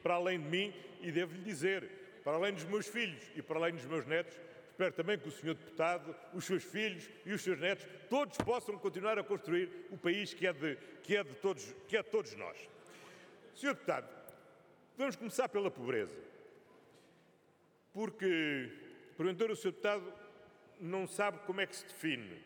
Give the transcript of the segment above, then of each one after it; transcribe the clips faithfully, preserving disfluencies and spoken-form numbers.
para além de mim, e devo-lhe dizer, para além dos meus filhos e para além dos meus netos, espero também que o senhor Deputado, os seus filhos e os seus netos, todos possam continuar a construir o país que é de, que é de, todos, que é de todos nós. senhor Deputado, vamos começar pela pobreza. Porque, porventura, o senhor Deputado não sabe como é que se define.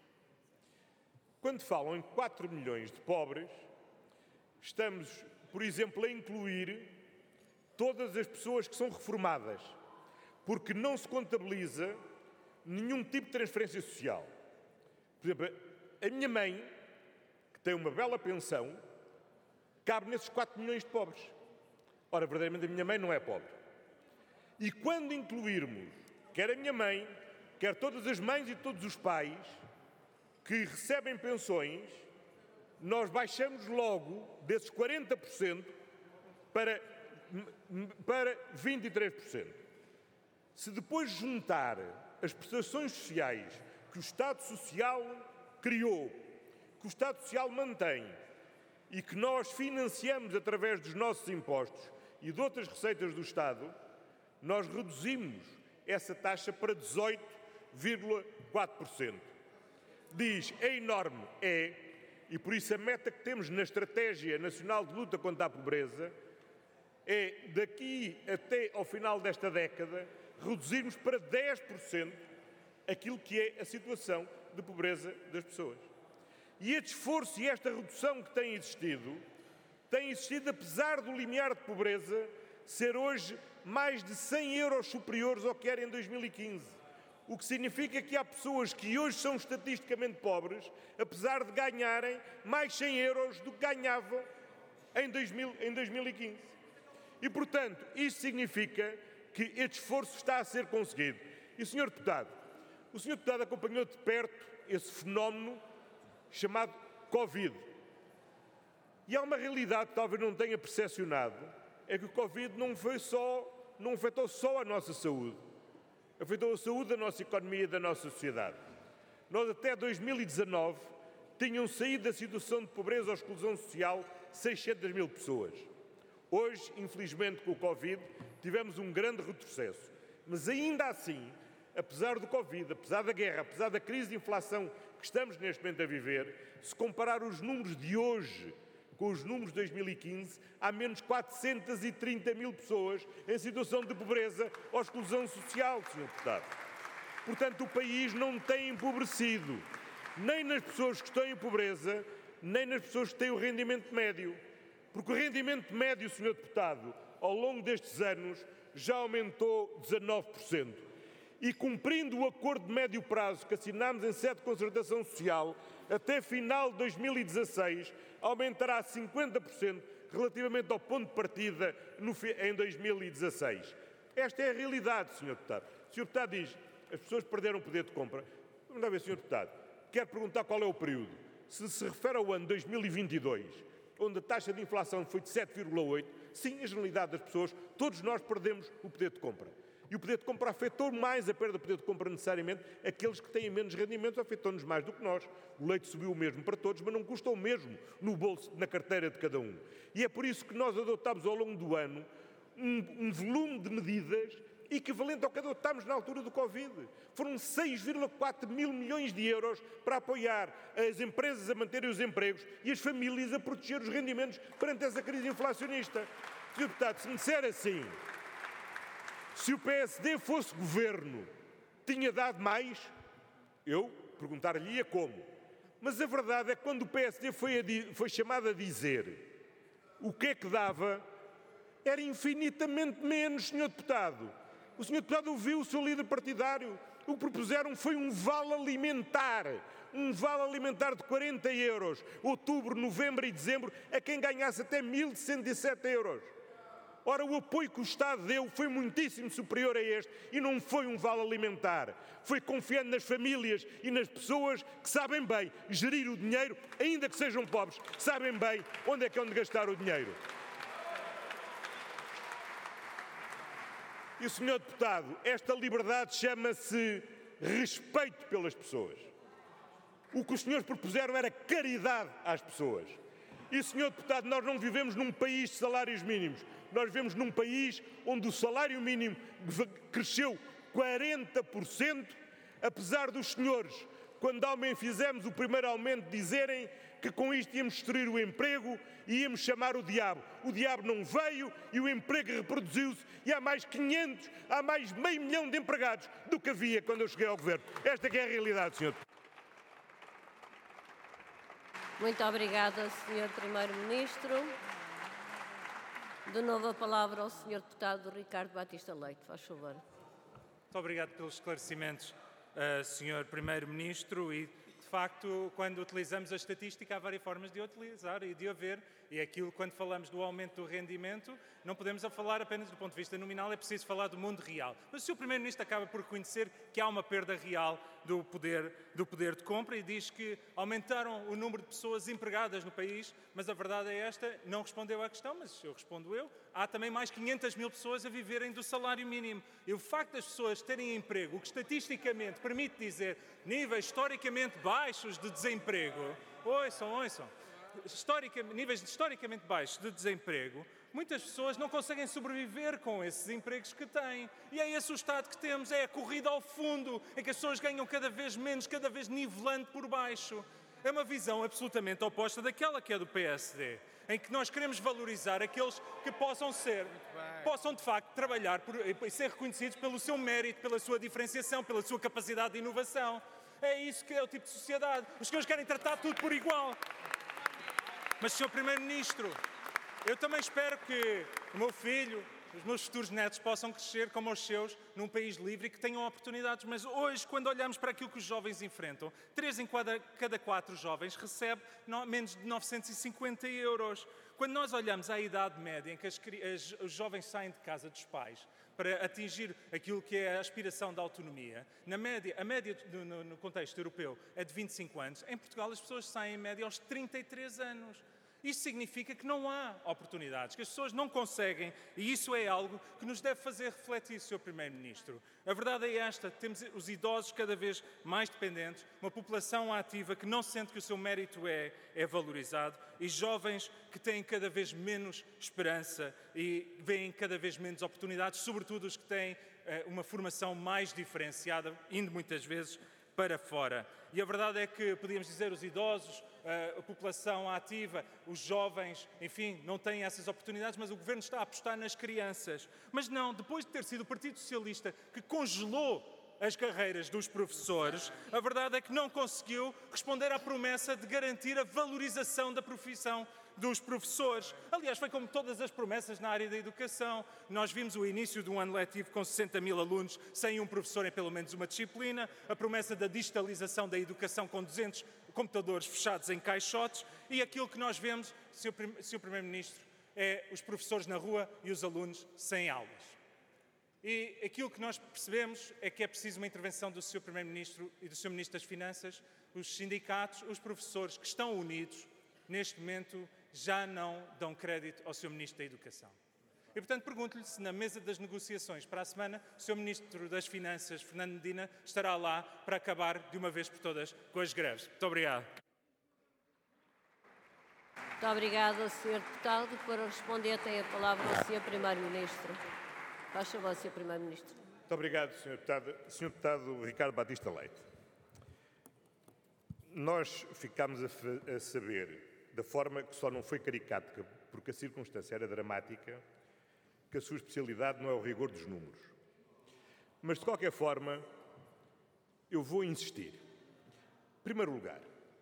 Quando falam em quatro milhões de pobres, estamos, por exemplo, a incluir todas as pessoas que são reformadas, porque não se contabiliza nenhum tipo de transferência social. Por exemplo, a minha mãe, que tem uma bela pensão, cabe nesses quatro milhões de pobres. Ora, verdadeiramente a minha mãe não é pobre. E quando incluirmos, quer a minha mãe, quer todas as mães e todos os pais que recebem pensões, nós baixamos logo desses quarenta por cento para, para vinte e três por cento. Se depois juntar as prestações sociais que o Estado Social criou, que o Estado Social mantém e que nós financiamos através dos nossos impostos e de outras receitas do Estado, nós reduzimos essa taxa para dezoito vírgula quatro por cento. Diz, é enorme, é, e por isso a meta que temos na Estratégia Nacional de Luta contra a Pobreza é, daqui até ao final desta década, reduzirmos para dez por cento aquilo que é a situação de pobreza das pessoas. E este esforço e esta redução que tem existido, tem existido apesar do limiar de pobreza ser hoje mais de cem euros superiores ao que era em dois mil e quinze. O que significa que há pessoas que hoje são estatisticamente pobres, apesar de ganharem mais cem euros do que ganhavam em, dois mil, em dois mil e quinze. E, portanto, isto significa que este esforço está a ser conseguido. E, senhor Deputado, o senhor Deputado acompanhou de perto esse fenómeno chamado Covid. E há uma realidade que talvez não tenha percepcionado, é que o Covid não, foi só, não afetou só a nossa saúde, afetou a saúde da nossa economia e da nossa sociedade. Nós até dois mil e dezanove tinham saído da situação de pobreza ou exclusão social seiscentas mil pessoas. Hoje, infelizmente, com o Covid, tivemos um grande retrocesso. Mas ainda assim, apesar do Covid, apesar da guerra, apesar da crise de inflação que estamos neste momento a viver, se comparar os números de hoje com os números de dois mil e quinze, há menos quatrocentas e trinta mil pessoas em situação de pobreza ou exclusão social, senhor Deputado. Portanto, o país não tem empobrecido, nem nas pessoas que estão em pobreza, nem nas pessoas que têm o rendimento médio. Porque o rendimento médio, senhor Deputado, ao longo destes anos, já aumentou dezanove por cento. E cumprindo o acordo de médio prazo que assinámos em sede de concertação social, até final de dois mil e dezasseis, aumentará cinquenta por cento relativamente ao ponto de partida no, em dois mil e dezasseis. Esta é a realidade, senhor Deputado. O senhor Deputado diz, as pessoas perderam o poder de compra. Vamos lá ver, senhor Deputado, quero perguntar qual é o período. Se se refere ao ano dois mil e vinte e dois, onde a taxa de inflação foi de sete vírgula oito por cento, sim, a generalidade das pessoas, todos nós perdemos o poder de compra. E o poder de compra afetou mais a perda do poder de compra necessariamente aqueles que têm menos rendimentos, afetou-nos mais do que nós. O leite subiu o mesmo para todos, mas não custa o mesmo no bolso, na carteira de cada um. E é por isso que nós adotámos ao longo do ano um, um volume de medidas equivalente ao que adotámos na altura do Covid. Foram seis vírgula quatro mil milhões de euros para apoiar as empresas a manterem os empregos e as famílias a proteger os rendimentos perante essa crise inflacionista. senhor Deputado, se me disser assim, se o P S D fosse governo, tinha dado mais? Eu perguntar-lhe-ia como. Mas a verdade é que quando o P S D foi, a, foi chamado a dizer o que é que dava, era infinitamente menos, senhor Deputado. O senhor Deputado ouviu o seu líder partidário. O que propuseram foi um vale alimentar. Um vale alimentar de quarenta euros, outubro, novembro e dezembro, a quem ganhasse até mil cento e sete euros. Ora, o apoio que o Estado deu foi muitíssimo superior a este e não foi um vale alimentar. Foi confiando nas famílias e nas pessoas que sabem bem gerir o dinheiro, ainda que sejam pobres, sabem bem onde é que é onde gastar o dinheiro. E, senhor Deputado, esta liberdade chama-se respeito pelas pessoas. O que os senhores propuseram era caridade às pessoas. E, senhor Deputado, nós não vivemos num país de salários mínimos. Nós vivemos num país onde o salário mínimo cresceu quarenta por cento, apesar dos senhores, quando fizemos o primeiro aumento, dizerem que com isto íamos destruir o emprego e íamos chamar o diabo. O diabo não veio e o emprego reproduziu-se e há mais quinhentos, há mais meio milhão de empregados do que havia quando eu cheguei ao governo. Esta que é a realidade, senhor. Muito obrigada, senhor Primeiro-Ministro. De novo a palavra ao senhor Deputado Ricardo Batista Leite. Faz favor. Muito obrigado pelos esclarecimentos, uh, senhor Primeiro-Ministro. E, de facto, quando utilizamos a estatística, há várias formas de a utilizar e de a ver. E aquilo, quando falamos do aumento do rendimento, não podemos a falar apenas do ponto de vista nominal, é preciso falar do mundo real. Mas o senhor Primeiro-Ministro acaba por reconhecer que há uma perda real do poder, do poder de compra e diz que aumentaram o número de pessoas empregadas no país, mas a verdade é esta, não respondeu à questão, mas eu respondo eu, há também mais quinhentas mil pessoas a viverem do salário mínimo. E o facto das pessoas terem emprego, o que estatisticamente permite dizer níveis historicamente baixos de desemprego, ouçam, ouçam, Historicamente, níveis historicamente baixos de desemprego, muitas pessoas não conseguem sobreviver com esses empregos que têm. E é esse o estado que temos, é a corrida ao fundo, em que as pessoas ganham cada vez menos, cada vez nivelando por baixo. É uma visão absolutamente oposta daquela que é do P S D, em que nós queremos valorizar aqueles que possam ser, possam de facto trabalhar por, e ser reconhecidos pelo seu mérito, pela sua diferenciação, pela sua capacidade de inovação. É isso que é o tipo de sociedade. Os senhores querem tratar tudo por igual. Mas, senhor Primeiro-Ministro, eu também espero que o meu filho, os meus futuros netos possam crescer como os seus num país livre e que tenham oportunidades. Mas hoje, quando olhamos para aquilo que os jovens enfrentam, três em cada, cada quatro jovens recebe no, menos de novecentos e cinquenta euros. Quando nós olhamos à idade média em que as, as, os jovens saem de casa dos pais para atingir aquilo que é a aspiração da autonomia, na média, a média no, no contexto europeu é de vinte e cinco anos, em Portugal as pessoas saem em média aos trinta e três anos. Isto significa que não há oportunidades, que as pessoas não conseguem, e isso é algo que nos deve fazer refletir, senhor Primeiro-Ministro. A verdade é esta, temos os idosos cada vez mais dependentes, uma população ativa que não sente que o seu mérito é, é valorizado, e jovens que têm cada vez menos esperança e veem cada vez menos oportunidades, sobretudo os que têm eh, uma formação mais diferenciada, indo muitas vezes para fora. E a verdade é que, podíamos dizer, os idosos, a população ativa, os jovens, enfim, não têm essas oportunidades, mas o Governo está a apostar nas crianças. Mas não, depois de ter sido o Partido Socialista que congelou as carreiras dos professores, a verdade é que não conseguiu responder à promessa de garantir a valorização da profissão dos professores. Aliás, foi como todas as promessas na área da educação. Nós vimos o início de um ano letivo com sessenta mil alunos sem um professor em pelo menos uma disciplina, a promessa da digitalização da educação com duzentos computadores fechados em caixotes e aquilo que nós vemos, senhor Primeiro-Ministro, é os professores na rua e os alunos sem aulas. E aquilo que nós percebemos é que é preciso uma intervenção do senhor Primeiro-Ministro e do senhor Ministro das Finanças, os sindicatos, os professores que estão unidos, neste momento, já não dão crédito ao senhor Ministro da Educação. E, portanto, pergunto-lhe se na mesa das negociações para a semana o senhor Ministro das Finanças, Fernando Medina, estará lá para acabar de uma vez por todas com as greves. Muito obrigado. Muito obrigada, senhor Deputado. Para responder, tem a palavra o senhor Primeiro-Ministro. Faz favor, senhor Primeiro-Ministro. Muito obrigado, senhor Deputado. senhor Deputado Ricardo Batista Leite. Nós ficámos a, a saber, da forma que só não foi caricata, porque a circunstância era dramática, que a sua especialidade não é o rigor dos números. Mas, de qualquer forma, eu vou insistir. Em primeiro lugar,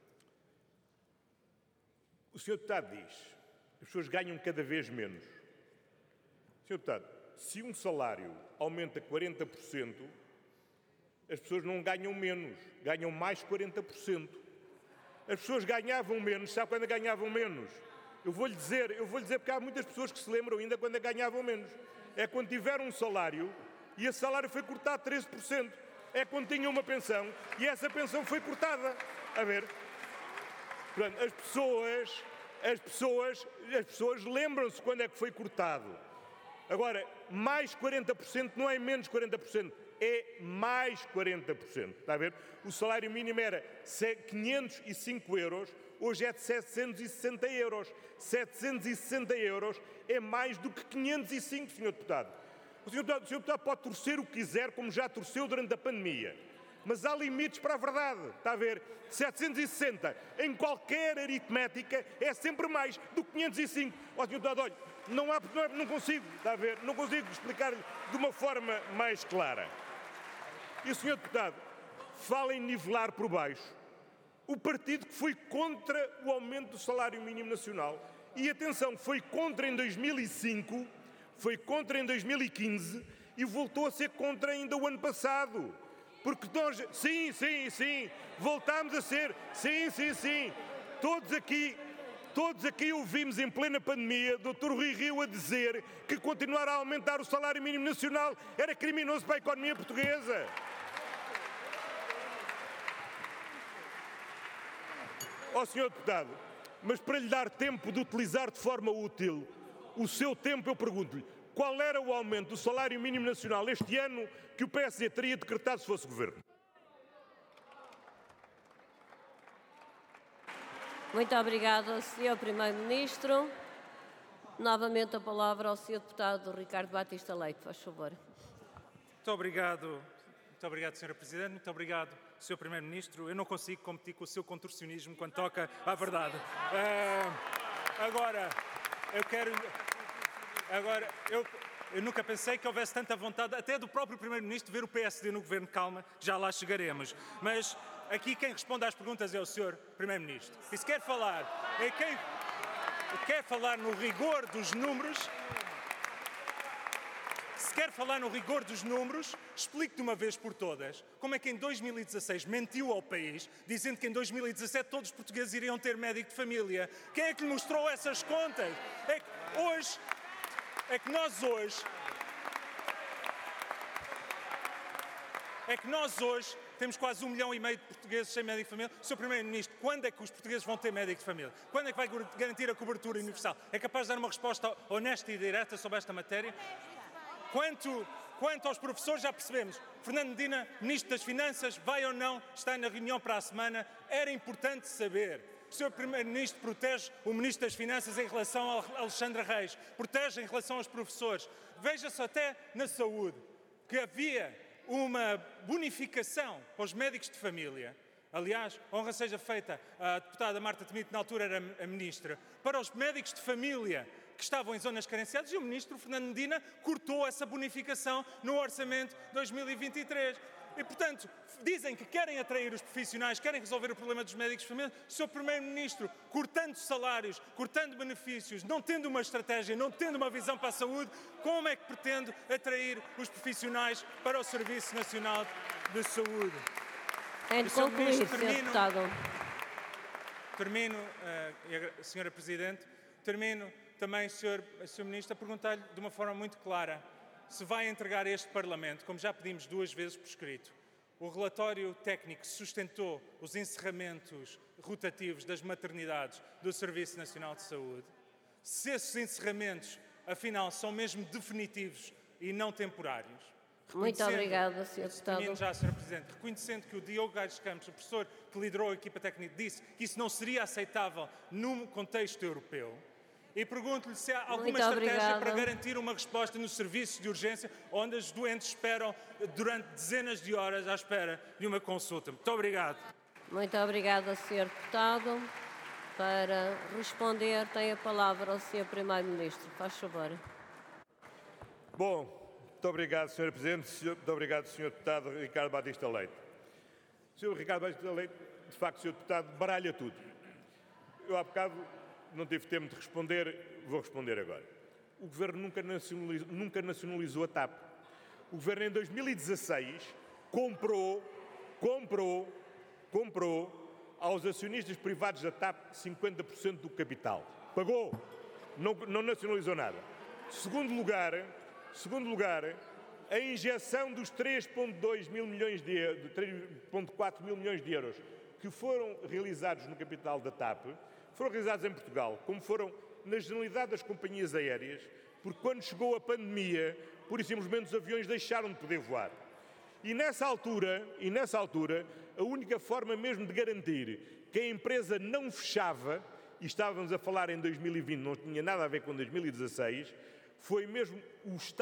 o senhor Deputado diz que as pessoas ganham cada vez menos. senhor Deputado, se um salário aumenta quarenta por cento, as pessoas não ganham menos, ganham mais quarenta por cento. As pessoas ganhavam menos, sabe quando ganhavam menos? Eu vou-lhe dizer, eu vou-lhe dizer porque há muitas pessoas que se lembram ainda quando ganhavam menos. É quando tiveram um salário e esse salário foi cortado treze por cento. É quando tinham uma pensão e essa pensão foi cortada. A ver, portanto, as pessoas, as pessoas, as pessoas lembram-se quando é que foi cortado. Agora, mais quarenta por cento não é menos quarenta por cento, é mais quarenta por cento. Está a ver? O salário mínimo era quinhentos e cinco euros, hoje é de setecentos e sessenta euros. setecentos e sessenta euros é mais do que quinhentos e cinco, senhor Deputado. O senhor Deputado, o senhor Deputado pode torcer o que quiser, como já torceu durante a pandemia. Mas há limites para a verdade, está a ver? setecentos e sessenta em qualquer aritmética é sempre mais do que quinhentos e cinco. Ó, senhor Deputado, olha, não, há, não, não consigo, está a ver? Não consigo explicar-lhe de uma forma mais clara. E o senhor Deputado fala em nivelar por baixo o partido que foi contra o aumento do salário mínimo nacional. E atenção, foi contra em dois mil e cinco, foi contra em dois mil e quinze e voltou a ser contra ainda o ano passado. Porque nós, sim, sim, sim, voltámos a ser, sim, sim, sim, todos aqui, todos aqui ouvimos em plena pandemia doutor Rui Rio a dizer que continuar a aumentar o salário mínimo nacional era criminoso para a economia portuguesa. Ó senhor Deputado, mas para lhe dar tempo de utilizar de forma útil o seu tempo, eu pergunto-lhe, qual era o aumento do salário mínimo nacional este ano que o P S D teria decretado se fosse governo? Muito obrigada, senhor Primeiro-Ministro. Novamente a palavra ao senhor Deputado Ricardo Batista Leite, faz favor. Muito obrigado, muito obrigado, senhora Presidente, muito obrigado, senhor Primeiro-Ministro. Eu não consigo competir com o seu contorcionismo quando toca à verdade. Uh, agora, eu quero... Agora, eu, eu nunca pensei que houvesse tanta vontade, até do próprio Primeiro-Ministro, de ver o P S D no governo. Calma, já lá chegaremos. Mas aqui quem responde às perguntas é o senhor Primeiro-Ministro. E se quer falar, é quem quer falar no rigor dos números, se quer falar no rigor dos números, explique de uma vez por todas como é que em dois mil e dezasseis mentiu ao país, dizendo que em dois mil e dezassete todos os portugueses iriam ter médico de família. Quem é que lhe mostrou essas contas? É que hoje... É que nós hoje, é que nós hoje temos quase um milhão e meio de portugueses sem médico de família. senhor Primeiro-Ministro, quando é que os portugueses vão ter médico de família? Quando é que vai garantir a cobertura universal? É capaz de dar uma resposta honesta e direta sobre esta matéria? Quanto, quanto aos professores, já percebemos. Fernando Medina, Ministro das Finanças, vai ou não estar na reunião para a semana? Era importante saber. O senhor Primeiro-Ministro protege o Ministro das Finanças em relação ao Alexandre Reis, protege em relação aos professores. Veja-se até na saúde, que havia uma bonificação para os médicos de família. Aliás, honra seja feita à deputada Marta Temido, na altura era a Ministra, para os médicos de família que estavam em zonas carenciadas, e o Ministro Fernando Medina cortou essa bonificação no Orçamento de dois mil e vinte e três. E, portanto, dizem que querem atrair os profissionais, querem resolver o problema dos médicos de família. O senhor Primeiro-Ministro, cortando salários, cortando benefícios, não tendo uma estratégia, não tendo uma visão para a saúde, como é que pretende atrair os profissionais para o Serviço Nacional de Saúde? Tem de concluir, senhor Deputado. Termino, uh, senhora Presidente, termino também, senhor, senhor Ministro, a perguntar-lhe de uma forma muito clara se vai entregar a este Parlamento, como já pedimos duas vezes por escrito, o relatório técnico que sustentou os encerramentos rotativos das maternidades do Serviço Nacional de Saúde, se esses encerramentos, afinal, são mesmo definitivos e não temporários. Muito obrigada, senhor Deputado. Já, senhora Presidente, reconhecendo que o Diogo Gaires Campos, o professor que liderou a equipa técnica, disse que isso não seria aceitável num contexto europeu, e pergunto-lhe se há alguma Muito estratégia obrigada. para garantir uma resposta nos serviços de urgência, onde os doentes esperam durante dezenas de horas à espera de uma consulta. Muito obrigado. Muito obrigada, senhor Deputado. Para responder, tem a palavra o senhor Primeiro-Ministro. Faz favor. Bom, muito obrigado, senhora Presidente. Muito obrigado, senhor Deputado Ricardo Batista Leite. senhor Ricardo Batista Leite, de facto, senhor Deputado, baralha tudo. Eu, há bocado, não tive tempo de responder, vou responder agora. O Governo nunca nacionalizou, nunca nacionalizou a TAP. O Governo, em dois mil e dezasseis, comprou, comprou, comprou aos acionistas privados da TAP cinquenta por cento do capital. Pagou. Não, não nacionalizou nada. Segundo lugar, segundo lugar, a injeção dos três vírgula dois mil milhões de euros, de três vírgula quatro mil milhões de euros que foram realizados no capital da TAP, foram realizados em Portugal, como foram na generalidade das companhias aéreas, porque quando chegou a pandemia, pura e simplesmente os aviões deixaram de poder voar. E nessa altura, e nessa altura, a única forma mesmo de garantir que a empresa não fechava, e estávamos a falar em dois mil e vinte, não tinha nada a ver com dois mil e dezasseis, foi mesmo o Estado